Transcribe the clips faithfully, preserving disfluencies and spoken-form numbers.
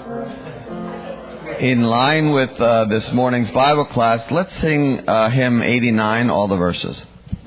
In line with uh, this morning's Bible class, let's sing uh, hymn eighty-nine, all the verses.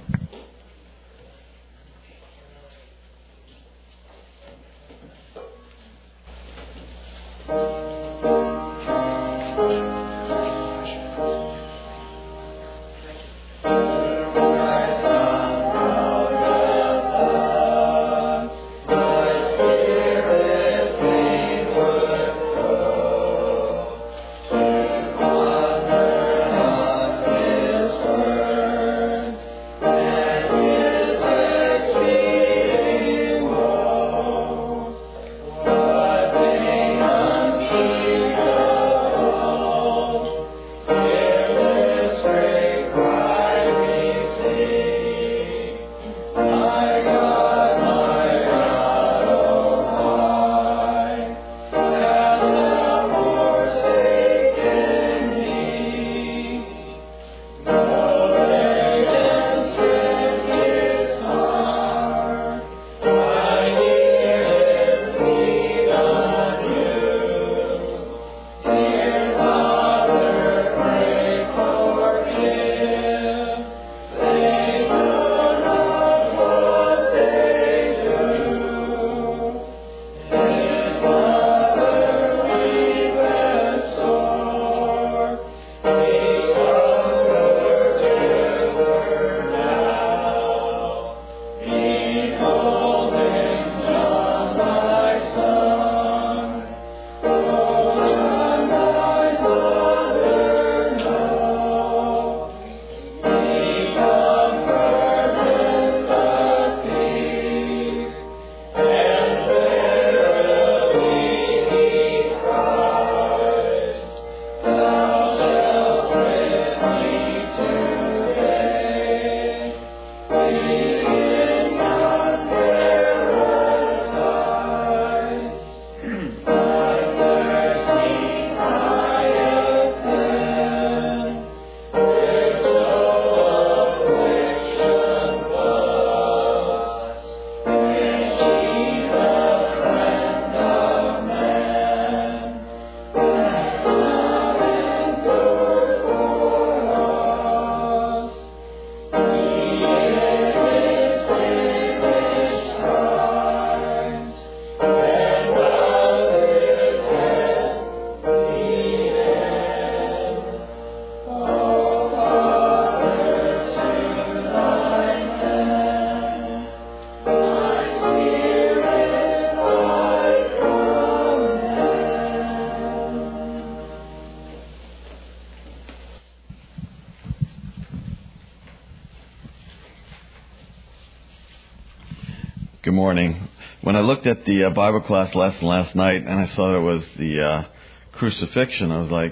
Good morning. When I looked at the uh, Bible class lesson last night and I saw it was the uh, crucifixion, I was like,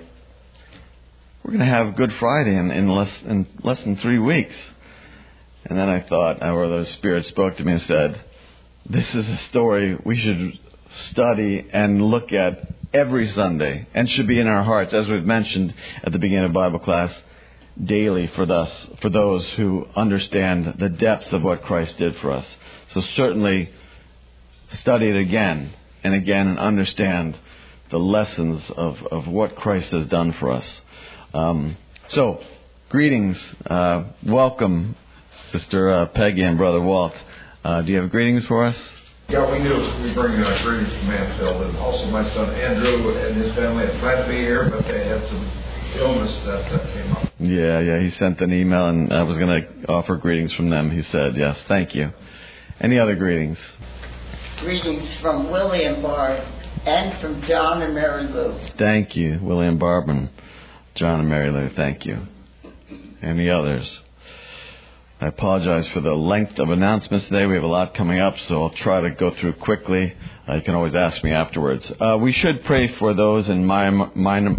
we're going to have Good Friday in, in, less, in less than three weeks. And then I thought, or the Spirit spoke to me and said, this is a story we should study and look at every Sunday and should be in our hearts, as we've mentioned at the beginning of Bible class, daily for us, for those who understand the depths of what Christ did for us. So certainly study it again and again and understand the lessons of, of what Christ has done for us. Um, so, greetings. Uh, welcome, Sister uh, Peggy and Brother Walt. Uh, do you have greetings for us? Yeah, we do. We bring uh, greetings from Mansfield. And also my son Andrew and his family had planned to be here, but they had some illness that uh, came up. Yeah, yeah. He sent an email and I was going to offer greetings from them. He said, yes, thank you. Any other greetings? Greetings from William Barb and from John and Mary Lou. Thank you, William Barb and John and Mary Lou. Thank you. Any others? I apologize for the length of announcements today. We have a lot coming up, so I'll try to go through quickly. Uh, you can always ask me afterwards. Uh, we should pray for those in Myanmar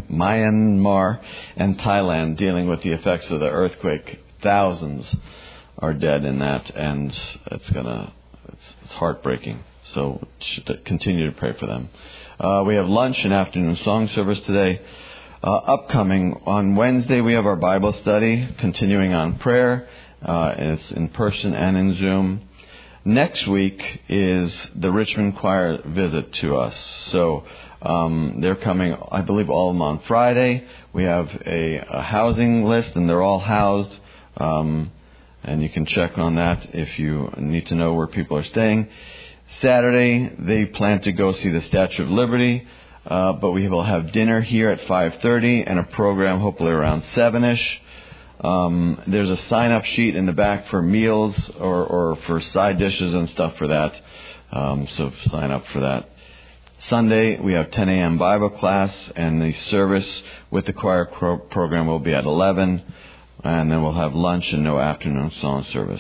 and Thailand dealing with the effects of the earthquake. Thousands are dead in that, and it's gonna it's, it's heartbreaking. So should continue to pray for them. Uh, we have lunch and afternoon song service today. Uh, upcoming on Wednesday, we have our Bible study, continuing on prayer. Uh, it's in person and in Zoom. next week is the Richmond Choir visit to us. So um, they're coming, I believe, all of them on Friday. We have a, a housing list, and they're all housed. Um, and you can check on that if you need to know where people are staying. Saturday, they plan to go see the Statue of Liberty. Uh, but we will have dinner here at five thirty and a program hopefully around seven-ish. Um, there's a sign-up sheet in the back for meals or, or for side dishes and stuff for that. Um, so sign up for that. Sunday, we have ten a.m. Bible class, and the service with the choir pro- program will be at eleven. And then we'll have lunch and no afternoon song service.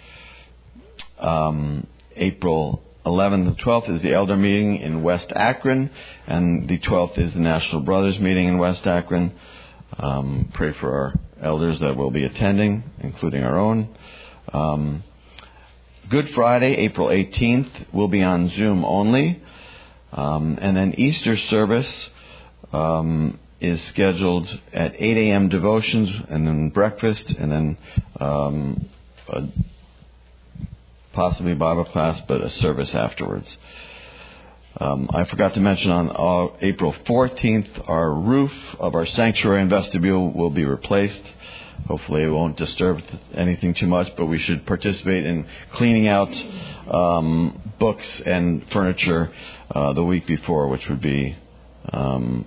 Um, April eleventh and twelfth is the elder meeting in West Akron, and the twelfth is the National Brothers meeting in West Akron. Um, pray for our elders that will be attending, including our own. Um, Good Friday, April eighteenth, will be on Zoom only. Um, and then Easter service um, is scheduled at eight a.m. devotions, and then breakfast, and then um, a possibly Bible class, but a service afterwards. Um, I forgot to mention on uh, April fourteenth, our roof of our sanctuary and vestibule will be replaced. Hopefully it won't disturb anything too much, but we should participate in cleaning out um, books and furniture uh, the week before, which would be, um,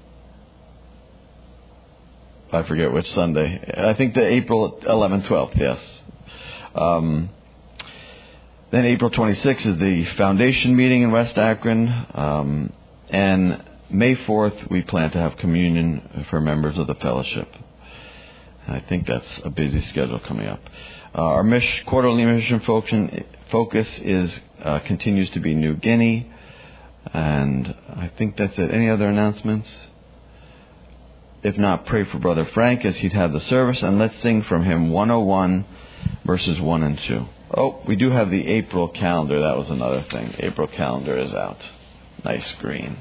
I forget which Sunday. I think the April eleventh, twelfth, yes. Um, Then April twenty-sixth is the foundation meeting in West Akron. Um, and May fourth, we plan to have communion for members of the fellowship. And I think that's a busy schedule coming up. Uh, our mission, quarterly mission focus is uh, continues to be New Guinea. And I think that's it. Any other announcements? If not, pray for Brother Frank as he'd have the service. And let's sing from hymn one oh one, verses one and two. Oh, we do have the April calendar. That was another thing. April calendar is out. Nice green.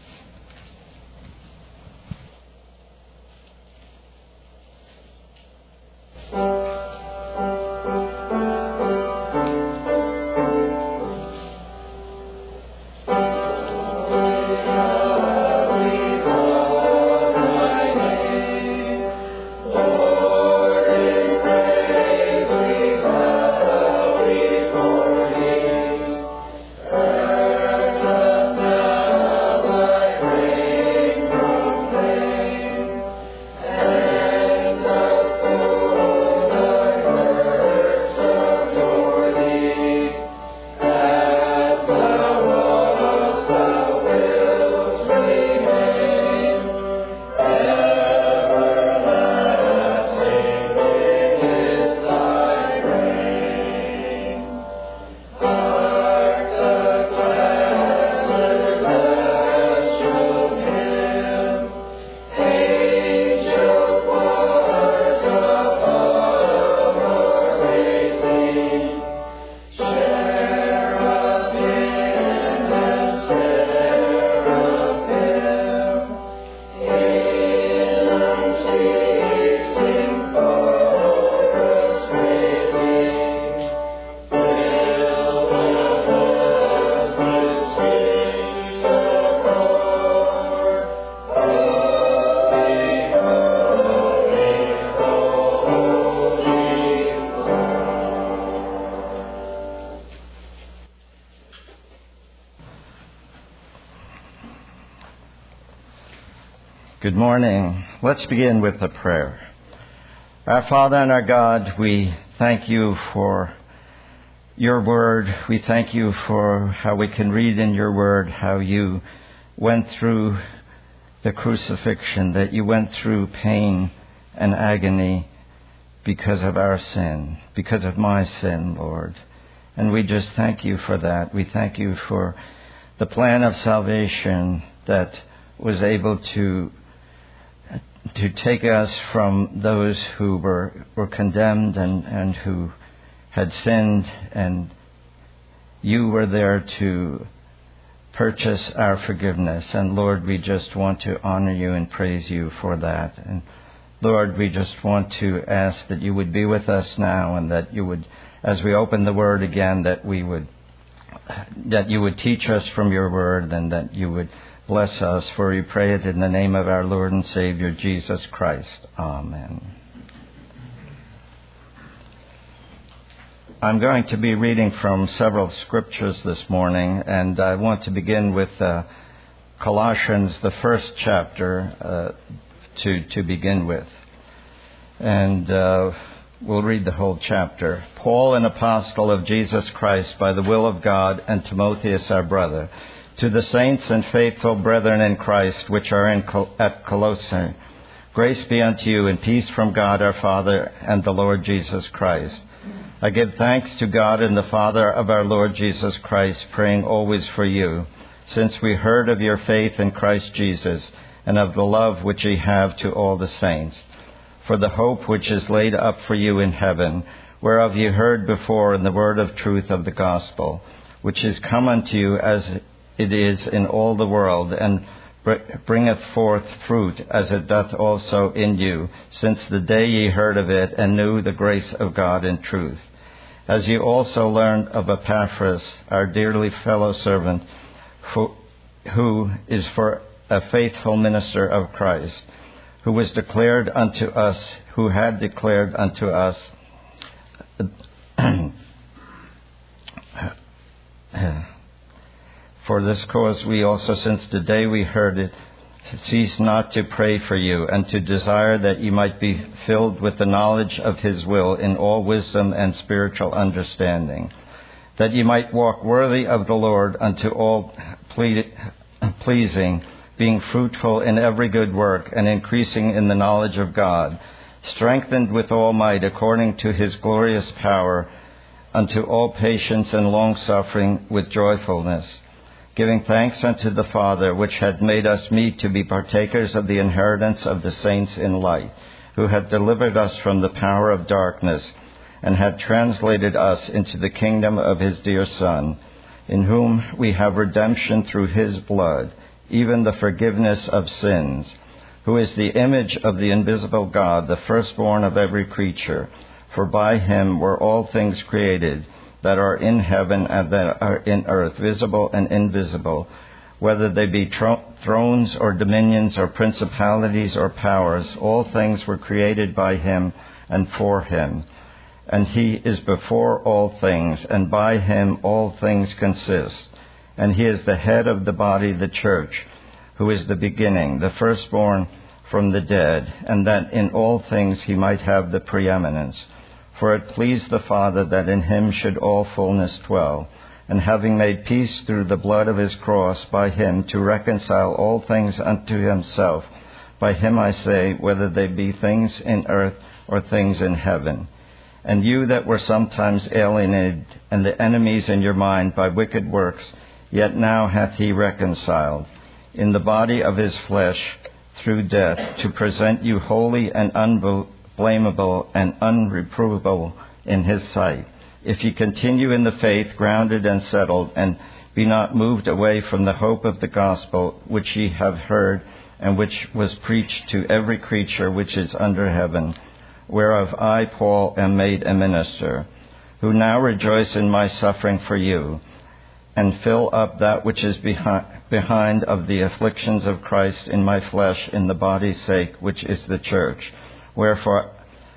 Good morning. Let's begin with a prayer. Our Father and our God, we thank you for your word. We thank you for how we can read in your word how you went through the crucifixion, that you went through pain and agony because of our sin, because of my sin, Lord. And we just thank you for that. We thank you for the plan of salvation that was able to to take us from those who were, were condemned and, and who had sinned, and you were there to purchase our forgiveness. And Lord, we just want to honor you and praise you for that. And Lord, we just want to ask that you would be with us now, and that you would as we open the Word again, that we would, that you would teach us from your Word, and that you would bless us. For we pray it in the name of our Lord and Savior, Jesus Christ. Amen. I'm going to be reading from several scriptures this morning, and I want to begin with uh, Colossians, the first chapter, uh, to, to begin with. And uh, we'll read the whole chapter. Paul, an apostle of Jesus Christ by the will of God, and Timotheus, our brother, to the saints and faithful brethren in Christ, which are in Col- at Colossae, grace be unto you and peace from God our Father and the Lord Jesus Christ. I give thanks to God and the Father of our Lord Jesus Christ, praying always for you, since we heard of your faith in Christ Jesus, and of the love which ye have to all the saints, for the hope which is laid up for you in heaven, whereof ye heard before in the word of truth of the gospel, which is come unto you as it is in all the world, and bringeth forth fruit, as it doth also in you, since the day ye heard of it, and knew the grace of God in truth. As ye also learned of Epaphras, our dearly fellow servant, who is for a faithful minister of Christ, who was declared unto us, who had declared unto us for this cause we also, since the day we heard it, cease not to pray for you, and to desire that ye might be filled with the knowledge of his will in all wisdom and spiritual understanding, that ye might walk worthy of the Lord unto all ple- pleasing, being fruitful in every good work, and increasing in the knowledge of God, strengthened with all might according to his glorious power, unto all patience and longsuffering with joyfulness, giving thanks unto the Father, which had made us meet to be partakers of the inheritance of the saints in light, who hath delivered us from the power of darkness, and hath translated us into the kingdom of his dear Son, in whom we have redemption through his blood, even the forgiveness of sins, who is the image of the invisible God, the firstborn of every creature. For by him were all things created, that are in heaven and that are in earth, visible and invisible, whether they be tro- thrones or dominions or principalities or powers. All things were created by him and for him. And he is before all things, and by him all things consist. And he is the head of the body, the church, who is the beginning, the firstborn from the dead, and that in all things he might have the preeminence. For it pleased the Father that in him should all fullness dwell, and having made peace through the blood of his cross, by him to reconcile all things unto himself. By him I say, whether they be things in earth or things in heaven. And you that were sometimes alienated, and the enemies in your mind by wicked works, yet now hath he reconciled, in the body of his flesh, through death, to present you holy and unbelievable, blamable and unreprovable in his sight, if ye continue in the faith, grounded and settled, and be not moved away from the hope of the gospel which ye have heard, and which was preached to every creature which is under heaven, whereof I, Paul, am made a minister, who now rejoice in my suffering for you, and fill up that which is behind, behind of the afflictions of Christ in my flesh, in the body's sake, which is the church. Wherefore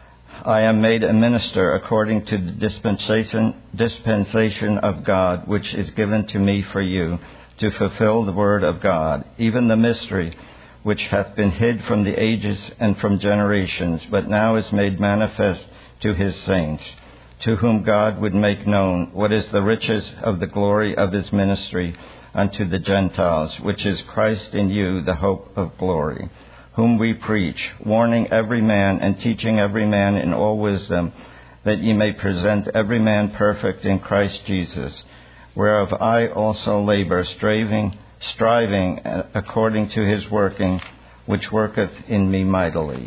I am made a minister according to the dispensation, dispensation of God, which is given to me for you, to fulfill the word of God, even the mystery which hath been hid from the ages and from generations, but now is made manifest to his saints, to whom God would make known what is the riches of the glory of his ministry unto the Gentiles, which is Christ in you, the hope of glory, whom we preach, warning every man and teaching every man in all wisdom, that ye may present every man perfect in Christ Jesus, whereof I also labor, striving, striving according to his working, which worketh in me mightily.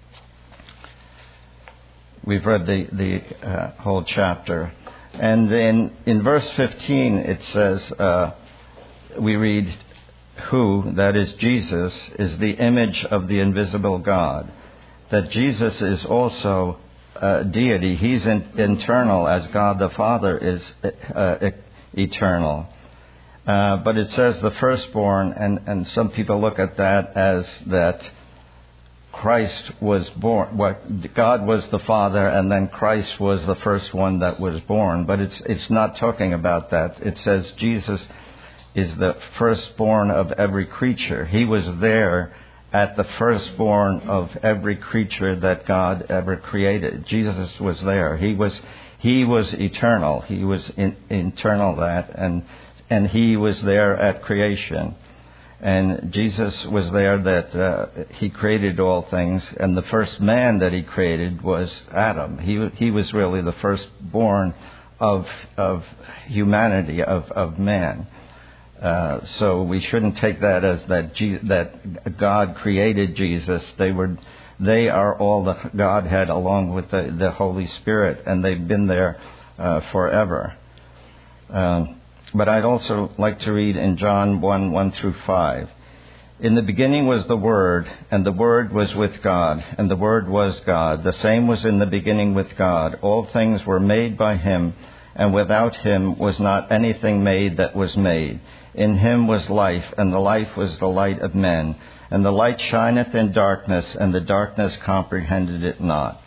We've read the, the uh, whole chapter. And in, in verse fifteen it says, uh, we read, who, that is Jesus, is the image of the invisible God, that Jesus is also uh, deity. He's in, internal as God the Father is uh, eternal. Uh, but it says the firstborn, and, and some people look at that as that Christ was born. What God was the Father, and then Christ was the first one that was born. But it's it's not talking about that. It says Jesus is the firstborn of every creature. He was there at the firstborn of every creature that God ever created. Jesus was there. He was he was eternal. He was in, internal that, and and he was there at creation. And Jesus was there that uh, he created all things, and the first man that he created was Adam. He he was really the firstborn of of humanity, of of man. Uh, so we shouldn't take that as that Je- that God created Jesus. They were they are all the Godhead along with the, the Holy Spirit, and they've been there uh, forever. Um, But I'd also like to read in John one, one through five. In the beginning was the Word, and the Word was with God, and the Word was God. The same was in the beginning with God. All things were made by him, and without him was not anything made that was made. In him was life, and the life was the light of men. And the light shineth in darkness, and the darkness comprehended it not.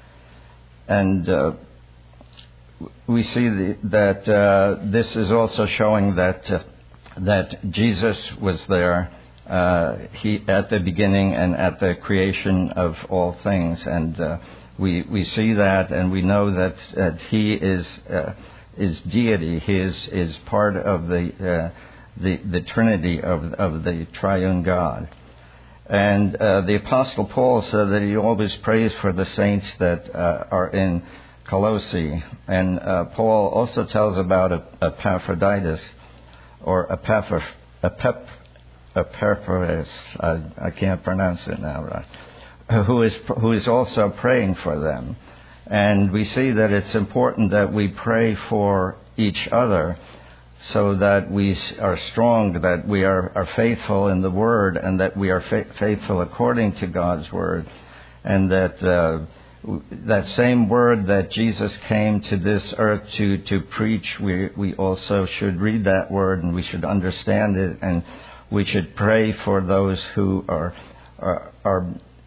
And uh, we see the, that uh, this is also showing that uh, that Jesus was there uh, he at the beginning and at the creation of all things, and uh, we we see that, and we know that uh, he is uh, is deity. He is is part of the uh, the the Trinity of of the Triune God. And uh, the Apostle Paul said that he always prays for the saints that uh, are in Colossae, and uh, Paul also tells about Epaphroditus, or Epaphr, Epap, Epaphras, I, I can't pronounce it now, right? Who is who is also praying for them, and we see that it's important that we pray for each other, so that we are strong, that we are, are faithful in the Word, and that we are fa- faithful according to God's Word, and that. Uh, That same word that Jesus came to this earth to, to preach, we, we also should read that word, and we should understand it, and we should pray for those who are, are, are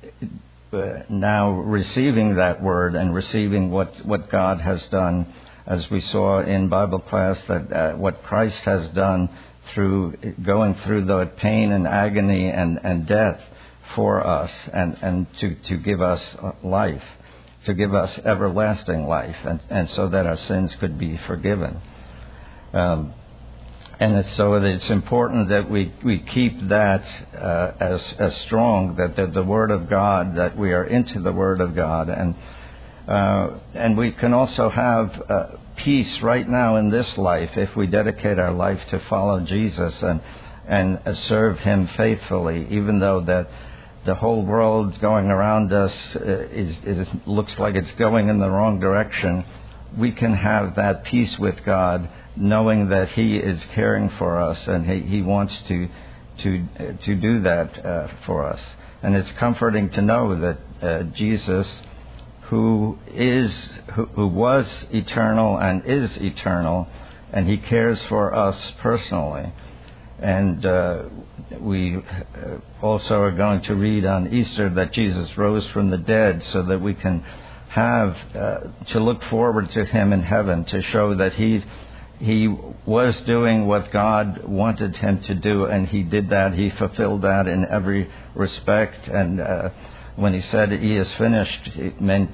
now receiving that word and receiving what, what God has done, as we saw in Bible class, that uh, what Christ has done through going through the pain and agony and, and death for us, and, and to, to give us life. to give us everlasting life, and, and so that our sins could be forgiven. Um, and it's, so it's important that we, we keep that uh, as as strong, that the, the Word of God, that we are into the Word of God. And uh, and we can also have uh, peace right now in this life if we dedicate our life to follow Jesus and, and uh, serve him faithfully, even though that the whole world going around us uh, is, is looks like it's going in the wrong direction. We can have that peace with God, knowing that he is caring for us, and he, he wants to to uh, to do that uh, for us. And it's comforting to know that uh, Jesus, who is who, who was eternal and is eternal, and he cares for us personally. And uh, we also are going to read on Easter that Jesus rose from the dead, so that we can have uh, to look forward to him in heaven, to show that he he was doing what God wanted him to do, and he did that. He fulfilled that in every respect. And uh, when he said he is finished, it meant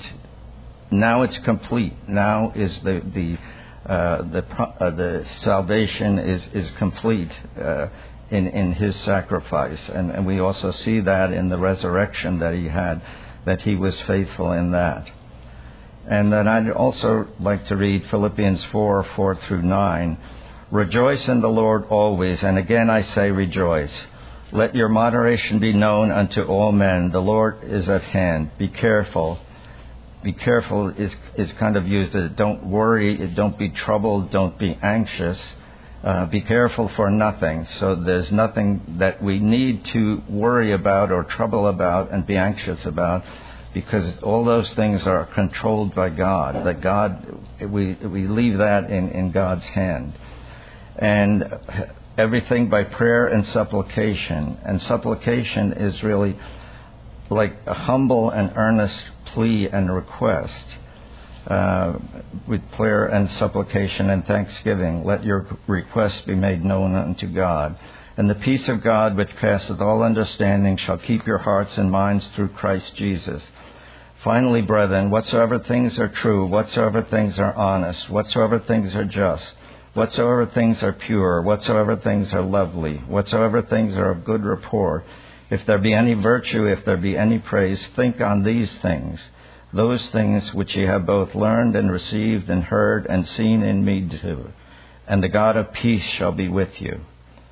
now it's complete. Now is the the Uh, the uh, the salvation is is complete uh, in in his sacrifice, and, and we also see that in the resurrection that he had, that he was faithful in that. And then I'd also like to read Philippians four, four through nine. Rejoice in the Lord always, and again I say rejoice. Let your moderation be known unto all men. The Lord is at hand. Be careful. Be careful is is kind of used as don't worry, don't be troubled, don't be anxious. Uh, be careful for nothing. So there's nothing that we need to worry about or trouble about and be anxious about. because all those things are controlled by God. That God, we we leave that in, in God's hand. And everything by prayer and supplication. And supplication is really like a humble and earnest plea and request. Uh, with prayer and supplication and thanksgiving, let your requests be made known unto God. And the peace of God, which passeth all understanding, shall keep your hearts and minds through Christ Jesus. Finally, brethren, whatsoever things are true, whatsoever things are honest, whatsoever things are just, whatsoever things are pure, whatsoever things are lovely, whatsoever things are of good report, if there be any virtue, if there be any praise, think on these things. Those things which ye have both learned and received and heard and seen in me do. And the God of peace shall be with you.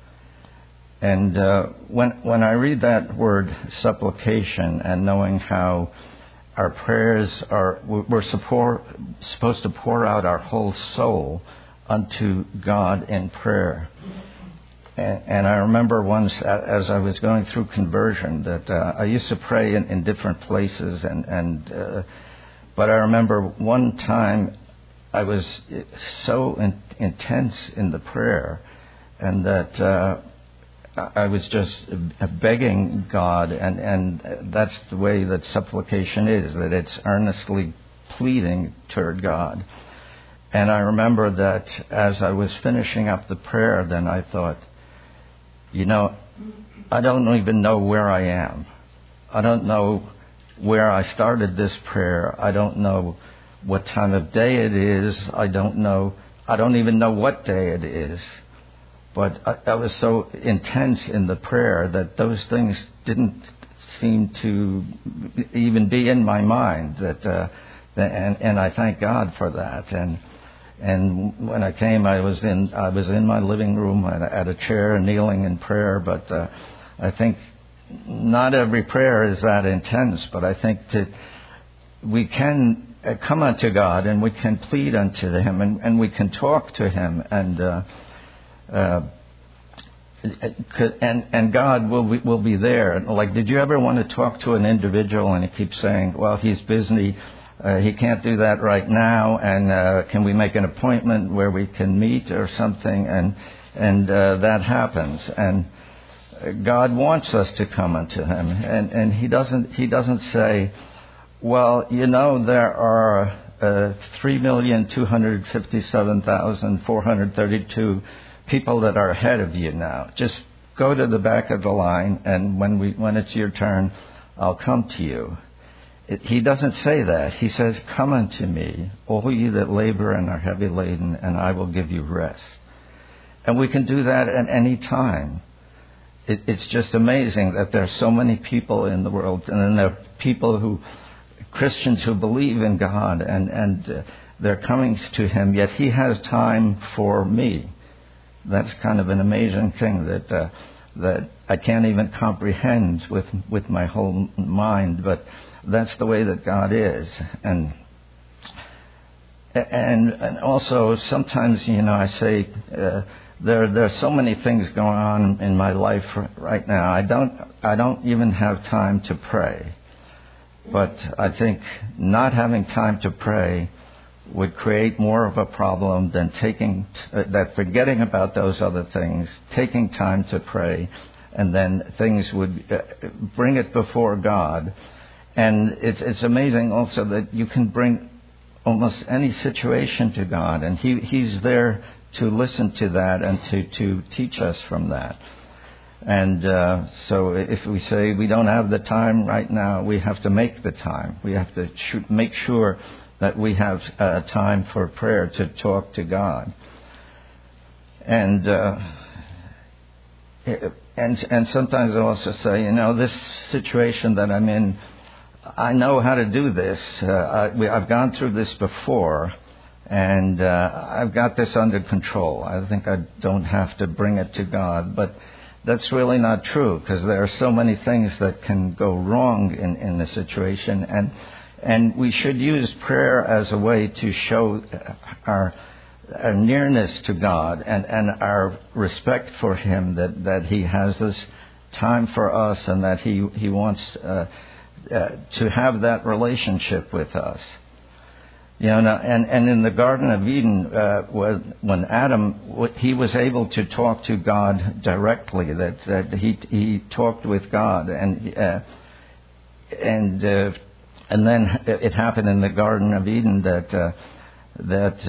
And uh, when when I read that word supplication, and knowing how our prayers are, we're support, supposed to pour out our whole soul unto God in prayer. And, and I remember once, as I was going through conversion, that uh, I used to pray in, in different places, and, and uh, but I remember one time I was so in, intense in the prayer, and that uh, I was just begging God, and, and that's the way that supplication is, that it's earnestly pleading toward God. And I remember that as I was finishing up the prayer, then I thought, you know, I don't even know where I am. I don't know where I started this prayer. I don't know what time of day it is. I don't know. I don't even know what day it is. But I, I was so intense in the prayer that those things didn't seem to even be in my mind. That, uh, and, and I thank God for that. And And when I came, I was in I was in my living room at a, at a chair, kneeling in prayer. But uh, I think not every prayer is that intense. But I think that we can come unto God, and we can plead unto Him, and, and we can talk to Him, and uh, uh, and and God will be, will be there. Like, did you ever want to talk to an individual and he keeps saying, "Well, he's busy. Uh, he can't do that right now, and uh, can we make an appointment where we can meet or something?" And and uh, that happens. And God wants us to come unto Him, and and He doesn't He doesn't say, "Well, you know, there are uh, three million two hundred fifty-seven thousand four hundred thirty-two people that are ahead of you now. Just go to the back of the line, and when we when it's your turn, I'll come to you." It, he doesn't say that. He says, "Come unto me, all ye that labor and are heavy laden, and I will give you rest." And we can do that at any time. It, it's just amazing that there are so many people in the world, and then there are people who, Christians who believe in God, and, and uh, they're coming to Him, yet He has time for me. That's kind of an amazing thing that uh, that I can't even comprehend with with my whole mind, but that's the way that God is. And and and also sometimes, you know, I say uh, there there's so many things going on in my life right now. I don't I don't even have time to pray. But I think not having time to pray would create more of a problem than taking uh, that forgetting about those other things, taking time to pray, and then things would uh, bring it before God. And it's it's amazing also that you can bring almost any situation to God, and he He's there to listen to that and to, to teach us from that. And uh, so if we say we don't have the time right now, we have to make the time. We have to sh- make sure that we have uh, time for prayer to talk to God. And uh, and and sometimes I also say, you know, this situation that I'm in, I know how to do this. Uh, I, we, I've gone through this before, and uh, I've got this under control. I think I don't have to bring it to God. But that's really not true, because there are so many things that can go wrong in, in the situation. And and we should use prayer as a way to show our, our nearness to God and, and our respect for Him, that, that He has this time for us, and that He, he wants... Uh, uh, to have that relationship with us. You know, and, and in the Garden of Eden, uh, when, when Adam, he was able to talk to God directly, that, that he he talked with God, and uh, and uh, and then it happened in the Garden of Eden that uh, that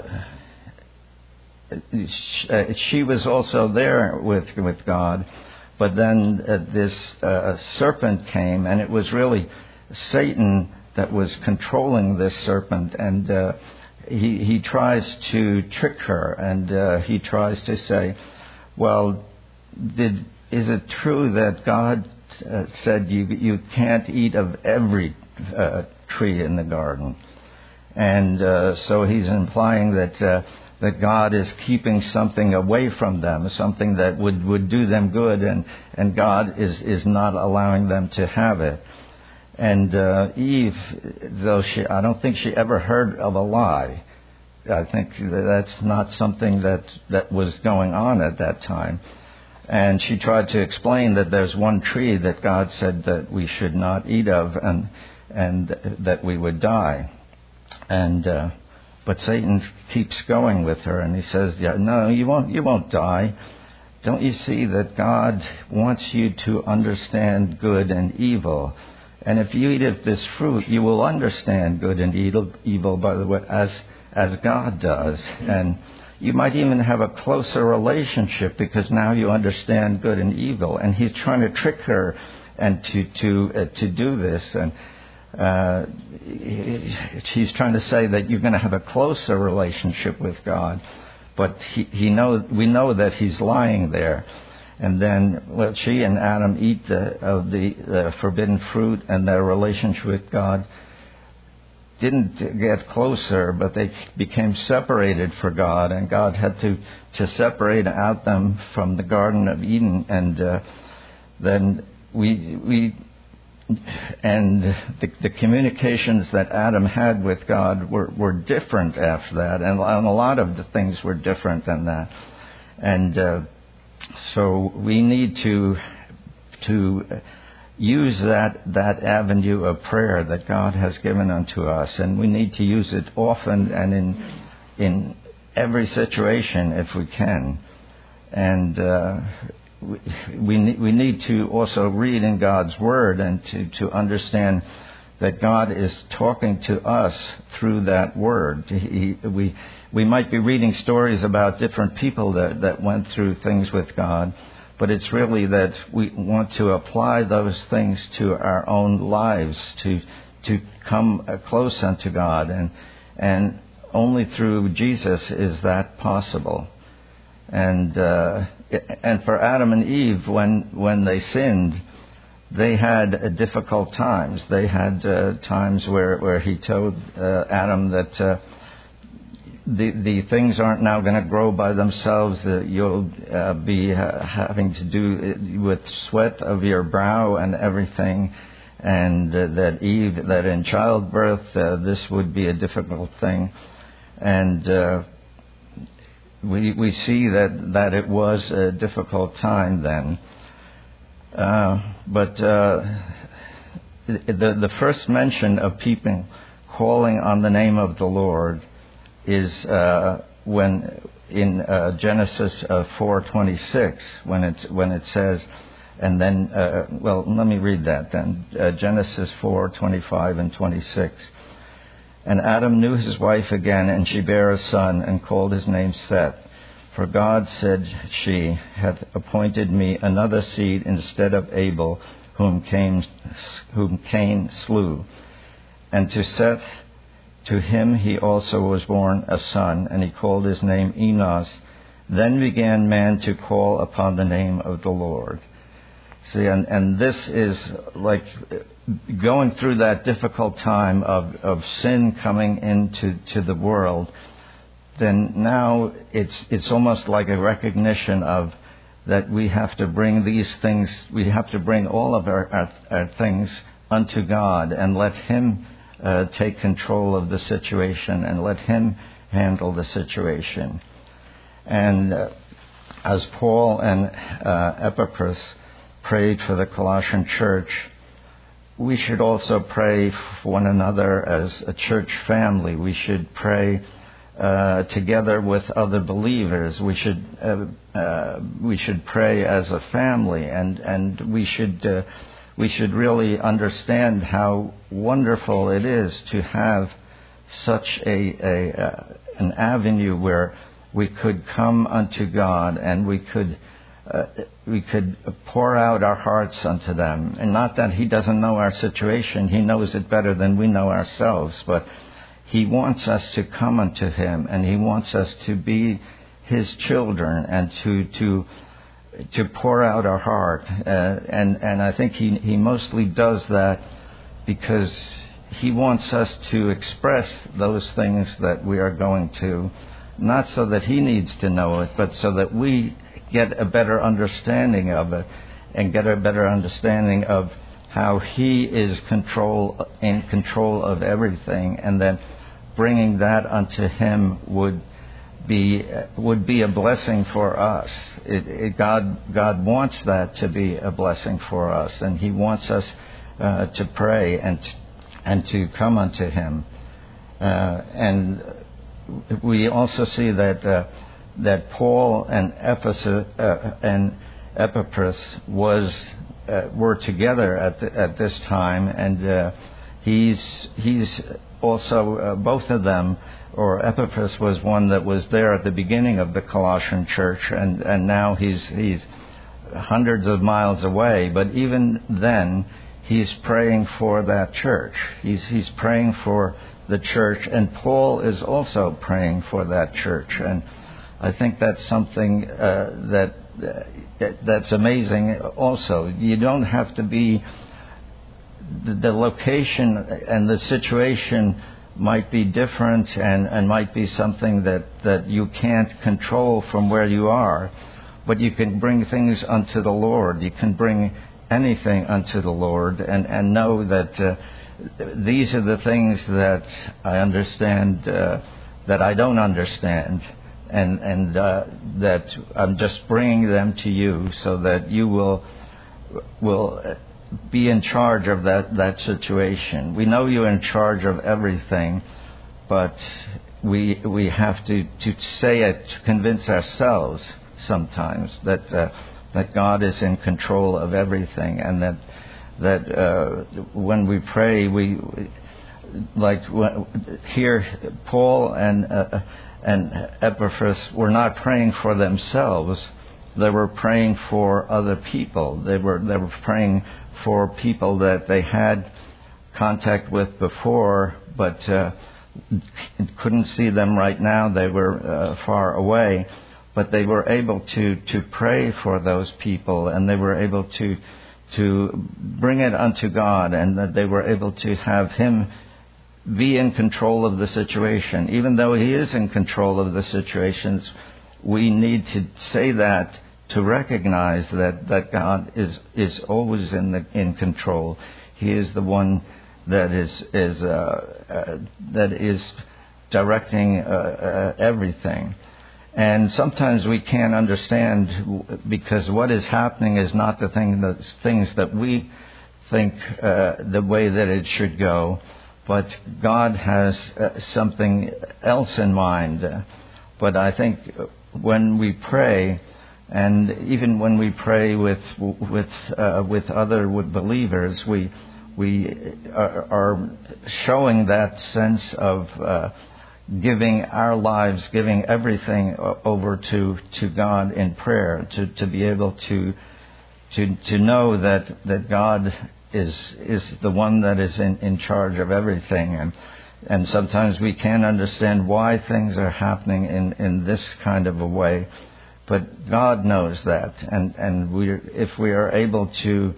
uh, she was also there with with God, but then uh, this uh, serpent came, and it was really Satan that was controlling this serpent, and uh, he he tries to trick her, and uh, he tries to say, well, did is it true that God uh, said you you can't eat of every uh, tree in the garden? And uh, so he's implying that uh, that God is keeping something away from them, something that would, would do them good, and, and God is, is not allowing them to have it. And uh, Eve, though she, I don't think she ever heard of a lie. I think that's not something that, that was going on at that time. And she tried to explain that there's one tree that God said that we should not eat of, and and that we would die. And uh, but Satan keeps going with her, and he says, "Yeah, no, you won't. You won't die. Don't you see that God wants you to understand good and evil? And if you eat of this fruit, you will understand good and evil, evil by the way, as as God does. And you might even have a closer relationship because now you understand good and evil." And he's trying to trick her and to to uh, to do this. And uh, he's trying to say that you're going to have a closer relationship with God. But he, he know we know that he's lying there. And then, well, she and Adam eat the, of the, the forbidden fruit, and their relationship with God didn't get closer, but they became separated for God, and God had to, to separate out them from the Garden of Eden. And uh, then we we and the, the communications that Adam had with God were, were different after that, and, and a lot of the things were different than that. And uh, So we need to to use that that avenue of prayer that God has given unto us, and we need to use it often and in in every situation if we can. And uh, we we, we need to also read in God's Word and to, to understand that God is talking to us through that Word. He, we we might be reading stories about different people that, that went through things with God, but it's really that we want to apply those things to our own lives, to to come close unto God, and and only through Jesus is that possible. And uh, and for Adam and Eve, when when they sinned, they had uh, difficult times. They had uh, times where, where he told uh, Adam that uh, the the things aren't now going to grow by themselves. Uh, you'll uh, be uh, having to do it with sweat of your brow and everything. And uh, that Eve, that in childbirth, uh, this would be a difficult thing. And uh, we we see that, that it was a difficult time then. Uh, but uh, the the first mention of people calling on the name of the Lord is uh, when in uh, Genesis uh, four twenty-six, when it when it says, and then uh, well, let me read that then. Uh, Genesis four twenty-five and twenty-six. And Adam knew his wife again, and she bare a son, and called his name Seth. For God, said she, hath appointed me another seed instead of Abel, whom Cain, whom Cain slew. And to Seth, to him he also was born a son, and he called his name Enos. Then began man to call upon the name of the Lord. See, and, and this is like going through that difficult time of, of sin coming into to the world. Then now it's it's almost like a recognition of that we have to bring these things, we have to bring all of our, our, our things unto God and let Him uh, take control of the situation and let Him handle the situation. And uh, as Paul and uh, Epaphras prayed for the Colossian church, we should also pray for one another as a church family. We should pray uh, together with other believers. We should uh, uh, we should pray as a family, and and we should uh, we should really understand how wonderful it is to have such a, a uh, an avenue where we could come unto God and we could uh, we could pour out our hearts unto them. And not that He doesn't know our situation; He knows it better than we know ourselves. But He wants us to come unto Him, and He wants us to be His children and to to to pour out our heart. Uh, and and I think He He mostly does that because He wants us to express those things that we are going to, not so that He needs to know it, but so that we get a better understanding of it and get a better understanding of how He is control in control of everything, and then bringing that unto Him would be would be a blessing for us. It, it, God God wants that to be a blessing for us, and He wants us uh, to pray and and to come unto Him. Uh, and we also see that uh, that Paul and Ephesus uh, and Epaphras was uh, were together at the, at this time, and uh, he's he's also uh, both of them. Or Epaphras was one that was there at the beginning of the Colossian church, and, and now he's he's hundreds of miles away. But even then, he's praying for that church. He's he's praying for the church, and Paul is also praying for that church. And I think that's something uh, that uh, that's amazing. Also, you don't have to be the, the location and the situation might be different and, and might be something that, that you can't control from where you are, but you can bring things unto the Lord. You can bring anything unto the Lord and, and know that uh, these are the things that I understand uh, that I don't understand, and, and uh, that I'm just bringing them to you so that you will will be in charge of that, that situation. We know you're in charge of everything, but we we have to, to say it to convince ourselves sometimes that uh, that God is in control of everything, and that that uh, when we pray, we like here Paul and uh, and Epaphras were not praying for themselves. They were praying for other people. They were they were praying for people that they had contact with before, but uh, couldn't see them right now. They were uh, far away, but they were able to, to pray for those people, and they were able to to bring it unto God, and that they were able to have Him be in control of the situation. Even though He is in control of the situations, we need to say that to recognize that, that God is is always in the in control. He is the one that is is uh, uh, that is directing uh, uh, everything. And sometimes we can't understand because what is happening is not the thing that things that we think uh, the way that it should go, but God has uh, something else in mind. But I think when we pray, and even when we pray with with uh, with other with believers, we we are, are showing that sense of uh, giving our lives, giving everything over to, to God in prayer, to, to be able to to to know that, that God is is the one that is in, in charge of everything, and and sometimes we can't understand why things are happening in, in this kind of a way. But God knows that, and and we, if we are able to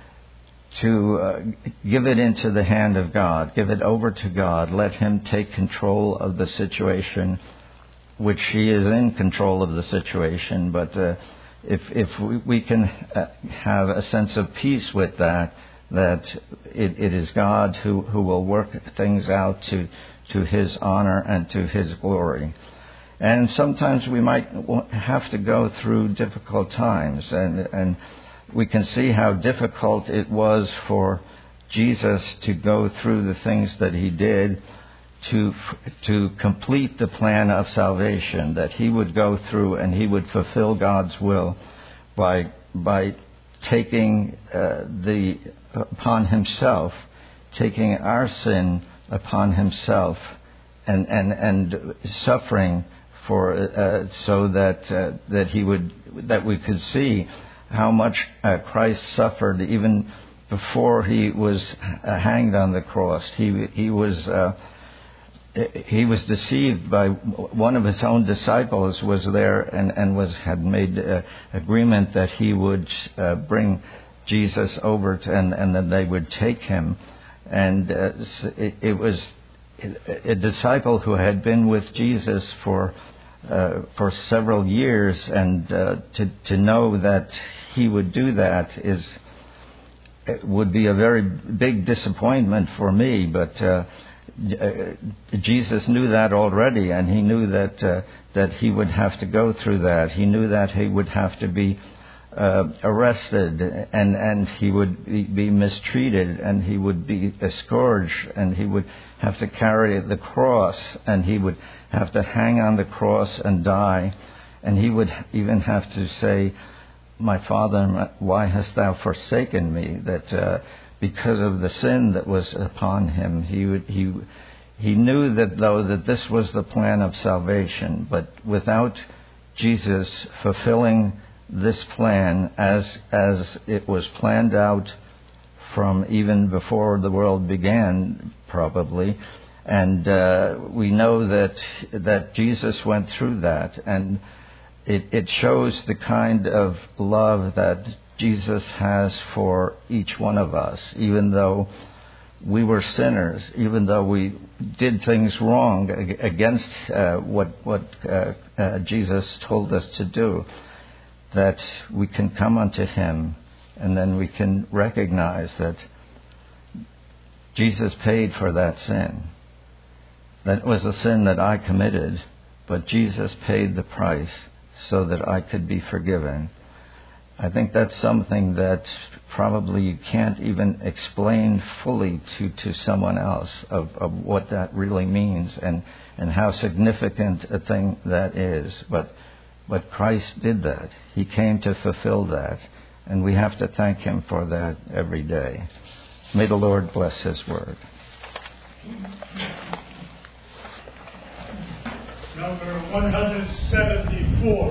to uh, give it into the hand of God, give it over to God, let Him take control of the situation, which He is in control of the situation. But uh, if if we, we can uh, have a sense of peace with that, that it, it is God who, who will work things out to to His honor and to His glory. And sometimes we might have to go through difficult times, and, and we can see how difficult it was for Jesus to go through the things that he did to to complete the plan of salvation, that he would go through and he would fulfill God's will by by taking uh, the upon himself, taking our sin upon himself, and and and suffering for uh, so that uh, that he would that we could see how much uh, Christ suffered even before he was uh, hanged on the cross. He he was uh, he was deceived by one of his own disciples was there and, and was had made uh, agreement that he would uh, bring Jesus over to, and and then they would take him, and uh, it, it was a disciple who had been with Jesus for uh, for several years, and uh, to to know that he would do that is it would be a very big disappointment for me. But uh, Jesus knew that already, and he knew that uh, that he would have to go through that. He knew that he would have to be Uh, arrested, and, and he would be, be mistreated, and he would be scourged, and he would have to carry the cross, and he would have to hang on the cross and die, and he would even have to say, "My Father, why hast thou forsaken me?" That uh, because of the sin that was upon him, he would he he knew that though that this was the plan of salvation, but without Jesus fulfilling this plan as as it was planned out from even before the world began, probably, and uh, we know that that Jesus went through that, and it, it shows the kind of love that Jesus has for each one of us, even though we were sinners, even though we did things wrong against uh, what what uh, uh, Jesus told us to do. That we can come unto him, and then we can recognize that Jesus paid for that sin. That was a sin that I committed, but Jesus paid the price so that I could be forgiven. I think that's something that probably you can't even explain fully to, to someone else of, of what that really means and, and how significant a thing that is. But But Christ did that. He came to fulfill that. And we have to thank him for that every day. May the Lord bless his word. Number one hundred seventy-four.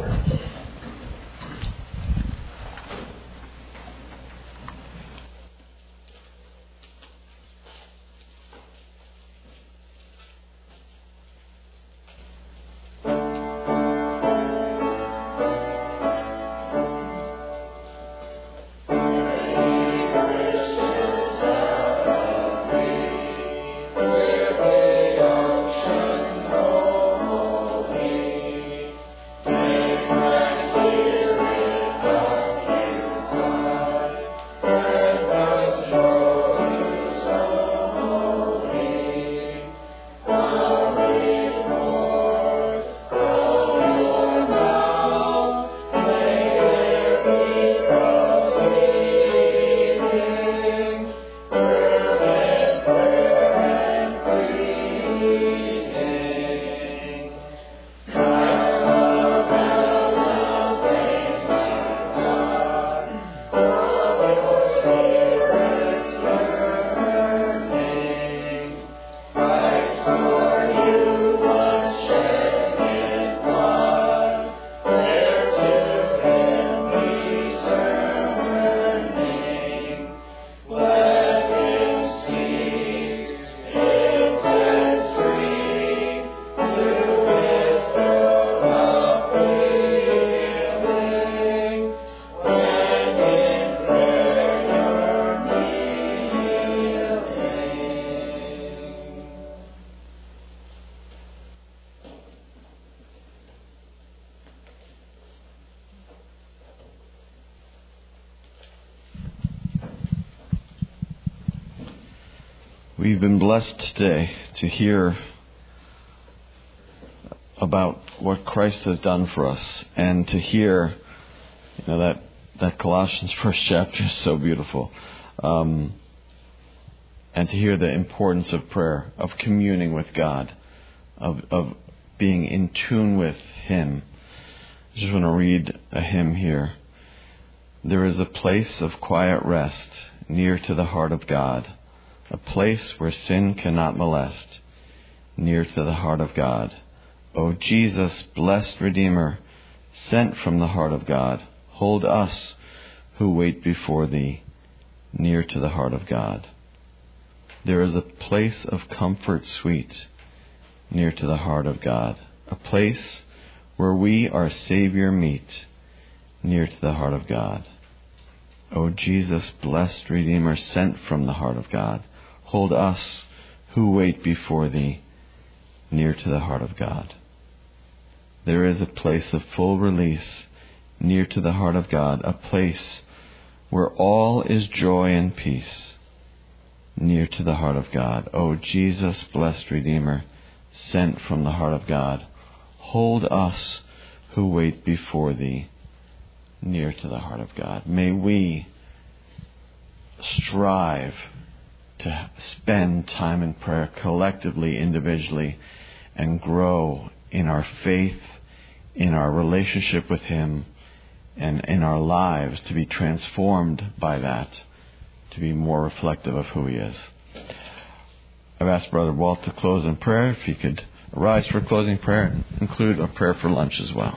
We've been blessed today to hear about what Christ has done for us, and to hear, you know, that that Colossians first chapter is so beautiful. Um, and to hear the importance of prayer, of communing with God, of, of being in tune with Him. I just want to read a hymn here. There is a place of quiet rest near to the heart of God, a place where sin cannot molest, near to the heart of God. O Jesus, blessed Redeemer, sent from the heart of God, hold us who wait before Thee, near to the heart of God. There is a place of comfort sweet, near to the heart of God, a place where we our Savior meet, near to the heart of God. O Jesus, blessed Redeemer, sent from the heart of God, hold us who wait before Thee, near to the heart of God. There is a place of full release, near to the heart of God, a place where all is joy and peace, near to the heart of God. O Jesus, blessed Redeemer, sent from the heart of God, hold us who wait before Thee, near to the heart of God. May we strive to spend time in prayer collectively, individually, and grow in our faith, in our relationship with Him, and in our lives to be transformed by that, to be more reflective of who He is. I've asked Brother Walt to close in prayer. If he could rise for closing prayer and include a prayer for lunch as well.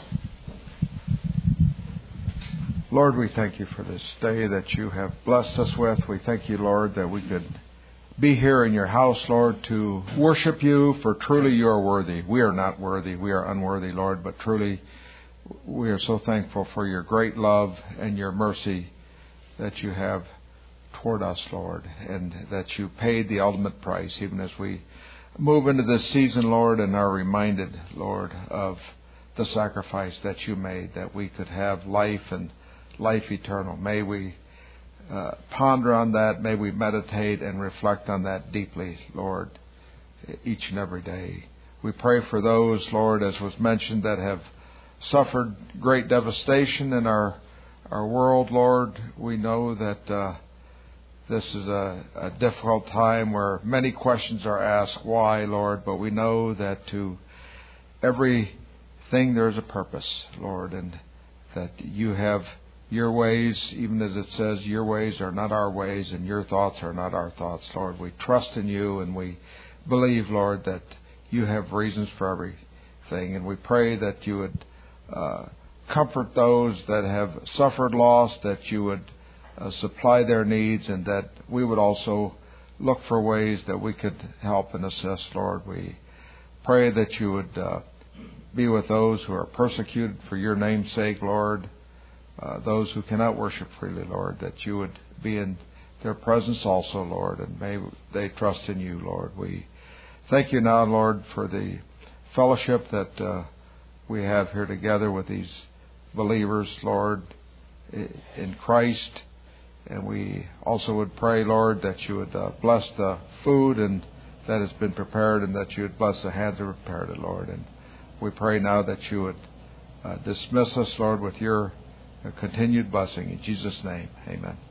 Lord, we thank You for this day that You have blessed us with. We thank You, Lord, that we could be here in Your house, Lord, to worship You, for truly You are worthy. We are not worthy. We are unworthy, Lord, but truly we are so thankful for Your great love and Your mercy that You have toward us, Lord, and that You paid the ultimate price, even as we move into this season, Lord, and are reminded, Lord, of the sacrifice that You made, that we could have life and life eternal. May we uh, ponder on that. May we meditate and reflect on that deeply, Lord, each and every day. We pray for those, Lord, as was mentioned, that have suffered great devastation in our our world, Lord. We know that uh, this is a, a difficult time where many questions are asked. Why, Lord? But we know that to everything there is a purpose, Lord, and that You have Your ways, even as it says, Your ways are not our ways and Your thoughts are not our thoughts, Lord. We trust in You and we believe, Lord, that You have reasons for everything. And we pray that You would uh, comfort those that have suffered loss, that You would uh, supply their needs, and that we would also look for ways that we could help and assist, Lord. We pray that You would uh, be with those who are persecuted for Your name's sake, Lord. Uh, those who cannot worship freely, Lord, that You would be in their presence also, Lord, and may they trust in You, Lord. We thank You now, Lord, for the fellowship that uh, we have here together with these believers, Lord, in Christ. And we also would pray, Lord, that You would uh, bless the food and that has been prepared, and that You would bless the hands that have prepared it, Lord. And we pray now that You would uh, dismiss us, Lord, with Your a continued blessing. In Jesus' name, amen.